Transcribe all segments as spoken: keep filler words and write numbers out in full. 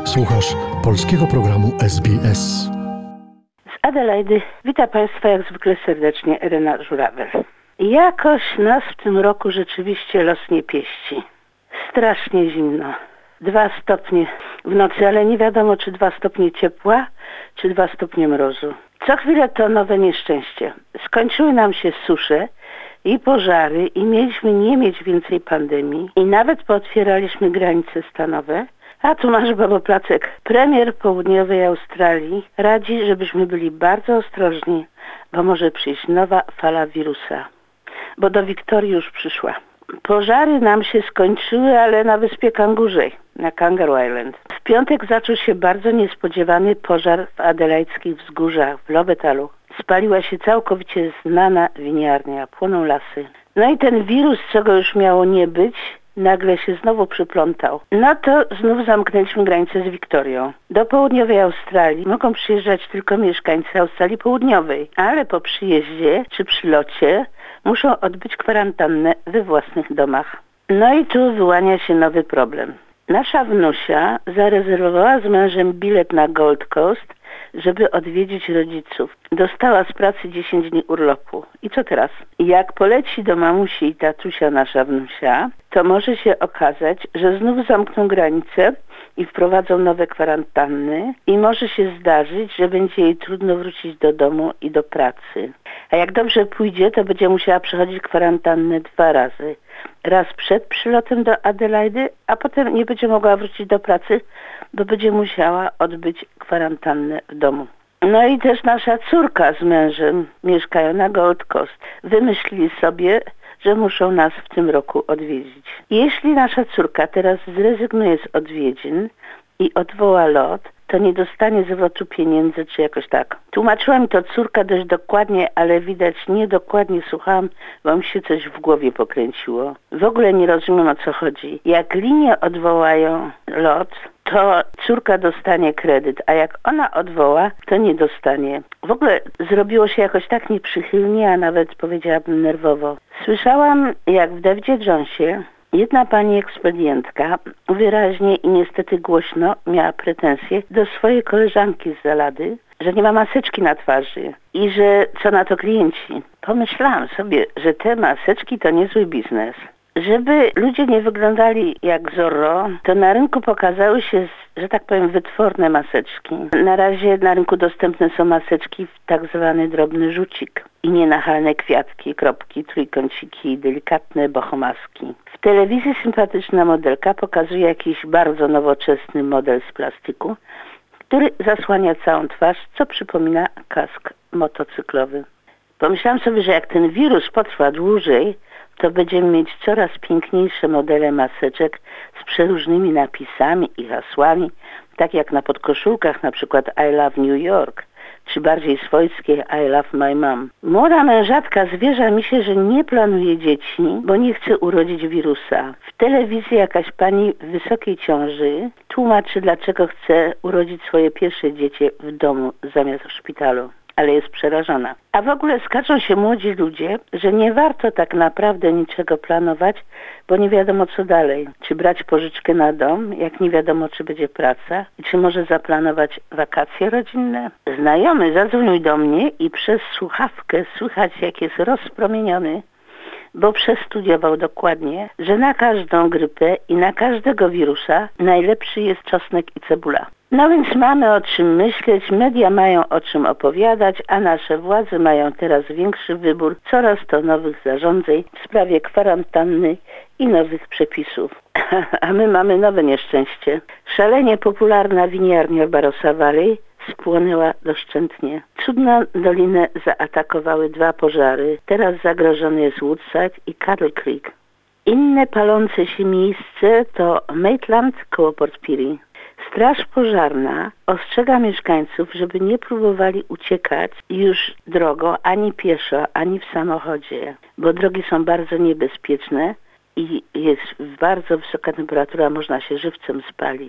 Słuchasz polskiego programu S B S. Z Adelaidy wita Państwa jak zwykle serdecznie Elena Żurawel. Jakoś nas w tym roku rzeczywiście los nie pieści. Strasznie zimno. Dwa stopnie w nocy, ale nie wiadomo, czy dwa stopnie ciepła, czy dwa stopnie mrozu. Co chwilę to nowe nieszczęście. Skończyły nam się susze i pożary i mieliśmy nie mieć więcej pandemii i nawet pootwieraliśmy granice stanowe. A tu masz, babo Placek, premier południowej Australii radzi, żebyśmy byli bardzo ostrożni, bo może przyjść nowa fala wirusa. Bo do Wiktorii już przyszła. Pożary nam się skończyły, ale na wyspie Kangurzej, na Kangaroo Island. W piątek zaczął się bardzo niespodziewany pożar w adelaidzkich wzgórzach, w Lobetalu. Spaliła się całkowicie znana winiarnia, płoną lasy. No i ten wirus, co go już miało nie być, nagle się znowu przyplątał. No to znów zamknęliśmy granicę z Wiktorią. Do południowej Australii mogą przyjeżdżać tylko mieszkańcy Australii Południowej, ale po przyjeździe czy przylocie muszą odbyć kwarantannę we własnych domach. No i tu wyłania się nowy problem. Nasza wnusia zarezerwowała z mężem bilet na Gold Coast, żeby odwiedzić rodziców. Dostała z pracy dziesięć dni urlopu. I co teraz? Jak poleci do mamusi i tatusia nasza wnusia, to może się okazać, że znów zamkną granice i wprowadzą nowe kwarantanny i może się zdarzyć, że będzie jej trudno wrócić do domu i do pracy. A jak dobrze pójdzie, to będzie musiała przechodzić kwarantannę dwa razy. Raz przed przylotem do Adelaidy, a potem nie będzie mogła wrócić do pracy, bo będzie musiała odbyć kwarantannę w domu. No i też nasza córka z mężem mieszkają na Gold Coast. Wymyślili sobie, że muszą nas w tym roku odwiedzić. Jeśli nasza córka teraz zrezygnuje z odwiedzin i odwoła lot, to nie dostanie zwrotu pieniędzy, czy jakoś tak. Tłumaczyła mi to córka dość dokładnie, ale widać niedokładnie słuchałam, bo mi się coś w głowie pokręciło. W ogóle nie rozumiem, o co chodzi. Jak linie odwołają lot, to córka dostanie kredyt, a jak ona odwoła, to nie dostanie. W ogóle zrobiło się jakoś tak nieprzychylnie, a nawet powiedziałabym nerwowo. Słyszałam, jak w Davidzie Jonesie jedna pani ekspedientka wyraźnie i niestety głośno miała pretensje do swojej koleżanki z Zalady, że nie ma maseczki na twarzy i że co na to klienci. Pomyślałam sobie, że te maseczki to niezły biznes. Żeby ludzie nie wyglądali jak Zorro, to na rynku pokazały się, że tak powiem, wytworne maseczki. Na razie na rynku dostępne są maseczki w tak zwany drobny rzucik i nienachalne kwiatki, kropki, trójkąciki i delikatne bohomaski. W telewizji sympatyczna modelka pokazuje jakiś bardzo nowoczesny model z plastiku, który zasłania całą twarz, co przypomina kask motocyklowy. Pomyślałam sobie, że jak ten wirus potrwa dłużej, to będziemy mieć coraz piękniejsze modele maseczek z przeróżnymi napisami i hasłami, tak jak na podkoszulkach, na przykład I love New York, czy bardziej swojskie I love my mom. Młoda mężatka zwierza mi się, że nie planuje dzieci, bo nie chce urodzić wirusa. W telewizji jakaś pani w wysokiej ciąży tłumaczy, dlaczego chce urodzić swoje pierwsze dziecię w domu zamiast w szpitalu. Ale jest przerażona. A w ogóle skaczą się młodzi ludzie, że nie warto tak naprawdę niczego planować, bo nie wiadomo co dalej. Czy brać pożyczkę na dom, jak nie wiadomo czy będzie praca, i czy może zaplanować wakacje rodzinne. Znajomy zadzwonił do mnie i przez słuchawkę słychać, jak jest rozpromieniony, bo przestudiował dokładnie, że na każdą grypę i na każdego wirusa najlepszy jest czosnek i cebula. No więc mamy o czym myśleć, media mają o czym opowiadać, a nasze władze mają teraz większy wybór coraz to nowych zarządzeń w sprawie kwarantanny i nowych przepisów. A my mamy nowe nieszczęście. Szalenie popularna winiarnia Barossa Valley spłonęła doszczętnie. Cudną dolinę zaatakowały dwa pożary. Teraz zagrożony jest Woodside i Cattle Creek. Inne palące się miejsce to Maitland koło Port Pirie. Straż pożarna ostrzega mieszkańców, żeby nie próbowali uciekać już drogą ani pieszo, ani w samochodzie, bo drogi są bardzo niebezpieczne i jest bardzo wysoka temperatura, można się żywcem spalić.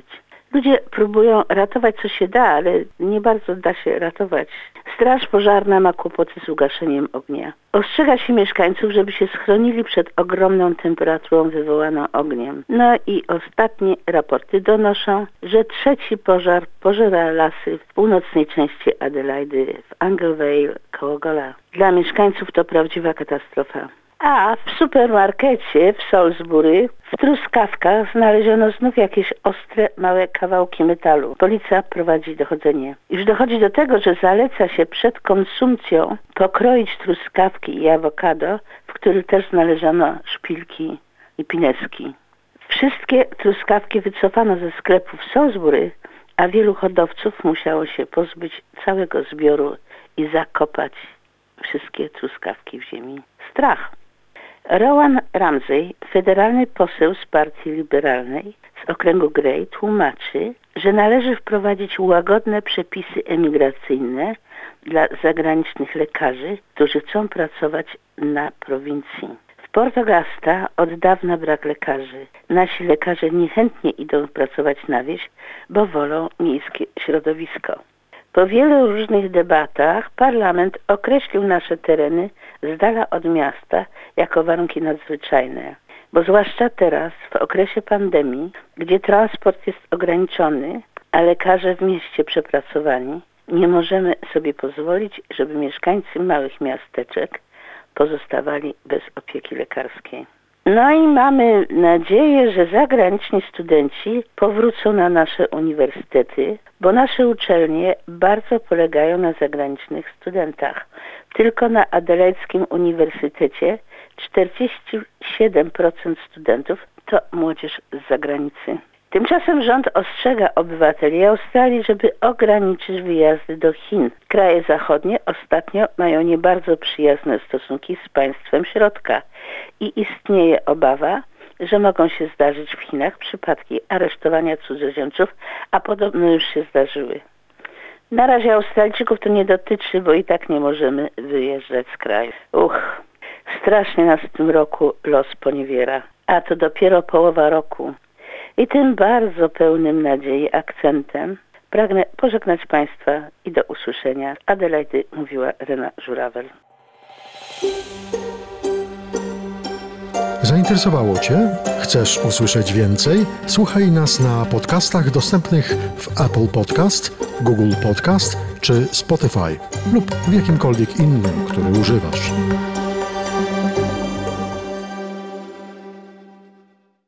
Ludzie próbują ratować co się da, ale nie bardzo da się ratować. Straż pożarna ma kłopoty z ugaszeniem ognia. Ostrzega się mieszkańców, żeby się schronili przed ogromną temperaturą wywołaną ogniem. No i ostatnie raporty donoszą, że trzeci pożar pożera lasy w północnej części Adelaidy, w Anglevale koło Gola. Dla mieszkańców to prawdziwa katastrofa. A w supermarkecie w Salisbury w truskawkach znaleziono znów jakieś ostre, małe kawałki metalu. Policja prowadzi dochodzenie. Już dochodzi do tego, że zaleca się przed konsumpcją pokroić truskawki i awokado, w których też znaleziono szpilki i pineski. Wszystkie truskawki wycofano ze sklepów w Salisbury, a wielu hodowców musiało się pozbyć całego zbioru i zakopać wszystkie truskawki w ziemi. Strach. Rowan Ramsey, federalny poseł z partii liberalnej z okręgu Grey, tłumaczy, że należy wprowadzić łagodne przepisy emigracyjne dla zagranicznych lekarzy, którzy chcą pracować na prowincji. W Port Augusta od dawna brak lekarzy. Nasi lekarze niechętnie idą pracować na wieś, bo wolą miejskie środowisko. Po wielu różnych debatach parlament określił nasze tereny z dala od miasta jako warunki nadzwyczajne. Bo zwłaszcza teraz, w okresie pandemii, gdzie transport jest ograniczony, a lekarze w mieście przepracowani, nie możemy sobie pozwolić, żeby mieszkańcy małych miasteczek pozostawali bez opieki lekarskiej. No i mamy nadzieję, że zagraniczni studenci powrócą na nasze uniwersytety, bo nasze uczelnie bardzo polegają na zagranicznych studentach. Tylko na Adelaide Uniwersytecie czterdzieści siedem procent studentów to młodzież z zagranicy. Tymczasem rząd ostrzega obywateli Australii, żeby ograniczyć wyjazdy do Chin. Kraje zachodnie ostatnio mają nie bardzo przyjazne stosunki z państwem środka i istnieje obawa, że mogą się zdarzyć w Chinach przypadki aresztowania cudzoziemców, a podobno już się zdarzyły. Na razie Australijczyków to nie dotyczy, bo i tak nie możemy wyjeżdżać z kraju. Uch, strasznie nas w tym roku los poniewiera, a to dopiero połowa roku. I tym bardzo pełnym nadziei akcentem pragnę pożegnać Państwa i do usłyszenia. Adelaidy mówiła Rena Żurawel. Zainteresowało Cię? Chcesz usłyszeć więcej? Słuchaj nas na podcastach dostępnych w Apple Podcast, Google Podcast czy Spotify lub w jakimkolwiek innym, który używasz.